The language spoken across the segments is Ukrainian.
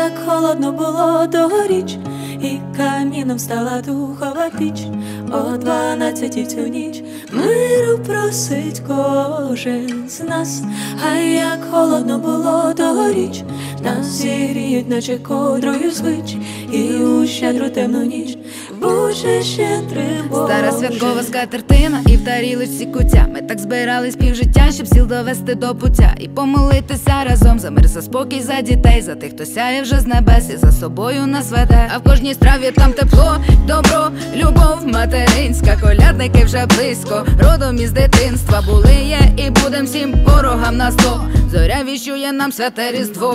як холодно було тогоріч, і каміном стала духова піч. О 12-й цю ніч миру просить кожен з нас. А як холодно було тогоріч, нас зігріють, наче ковдрою звич, і у щедру темну ніч Боже щедрий Боже. Стара святкова скатертина і в тарілочці куття. Ми так збирались півжиття, щоб сіл довести до пуття і помолитися разом за мир, за спокій, за дітей, за тих, хто сяє вже з небес і за собою нас веде. А в кожній страві там тепло, добро, любов материнська. Колядники вже близько, родом із дитинства. Були, є і будем всім ворогам на зло. Зоря віщує нам святе Різдво.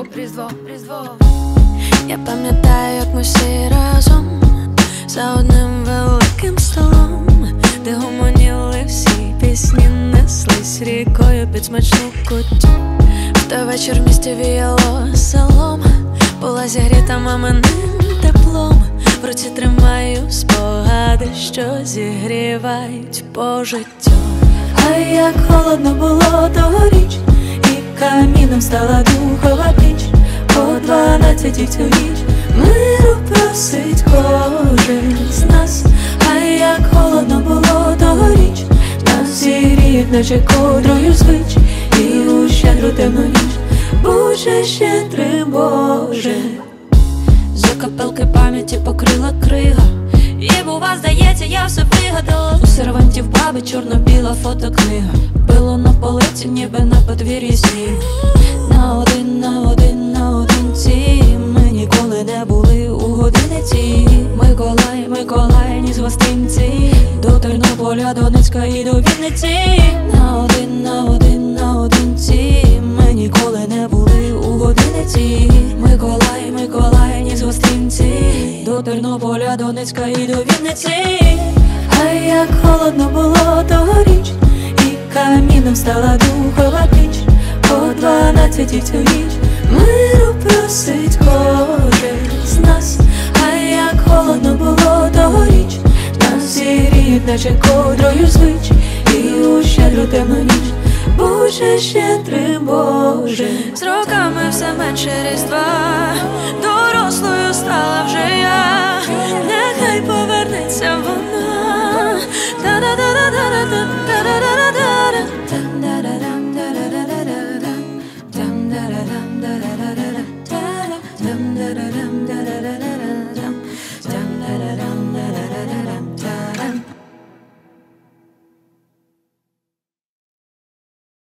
Я пам'ятаю, як ми всі разом за одним великим столом, де гомоніли всі пісні, неслись рікою під смачну куттю. В той вечір в місті віяло селом, була зігріта маминим теплом. В руці тримаю спогади, що зігрівають по життю. А як холодно було тогоріч, і каміном стала духова піч. О 12-й цю ніч миру просить кожен з нас. А як холодно було тогоріч, нас зігріють, наче ковдрою звич, і у щедру темну ніч Боже щедрий Боже. Закапелки пам'яті покрила крига, і бува, здається, я все вигадала. У сервантів баби чорно-біла фотокнига, било на полиці, ніби на подвір'ї сніг. Наодинці ми ніколи не були у годиниці. Миколай, ні з гостинці, до Тернополя, Донецька і до Вінниці. Наодинці ми ніколи не були у годиниці. Миколай, ні з гостинці, до Тернополя, Донецька і до Вінниці. А як холодно було тогоріч, і каміном стала духова піч. О 12-й цю ніч миру просить кожен з нас. А як холодно було тогоріч, нас зігріють, наче ковдрою звич, і у щедру темну ніч Боже щедрий Боже. З роками все менше Різдва.